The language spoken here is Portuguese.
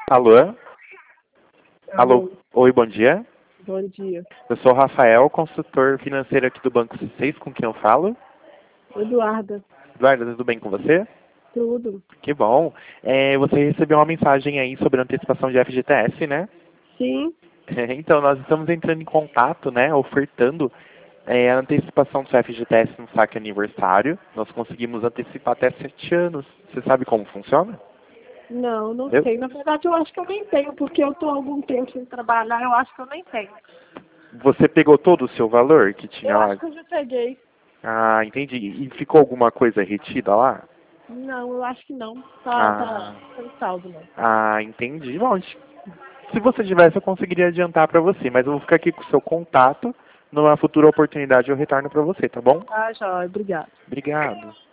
Alô? Alô, Alô? Oi, bom dia. bom dia. Eu sou o Rafael, consultor financeiro aqui do Banco C6, com quem eu falo. Eduarda, Eduardo, tudo bem com você? tudo? Que bom. Você recebeu uma mensagem aí sobre a antecipação de FGTS, né? Sim, Então, nós estamos entrando em contato, né, ofertando a antecipação do seu FGTS no saque aniversário. Nós conseguimos antecipar até 7 anos. Você sabe como funciona? não Eu? sei. Na verdade, eu acho que eu nem tenho, porque eu estou há algum tempo sem trabalhar, eu acho que eu nem tenho. Você pegou todo o seu valor que tinha Eu acho lá? que eu já peguei. Ah, entendi. E ficou alguma coisa retida lá? Não, eu acho que não. Tá Ah, sem saldo, não. entendi. Bom, se você tivesse, eu conseguiria adiantar para você, mas eu vou ficar aqui com o seu contato. Numa futura oportunidade eu retorno para você, tá bom? Ah, joia, obrigada. Obrigado.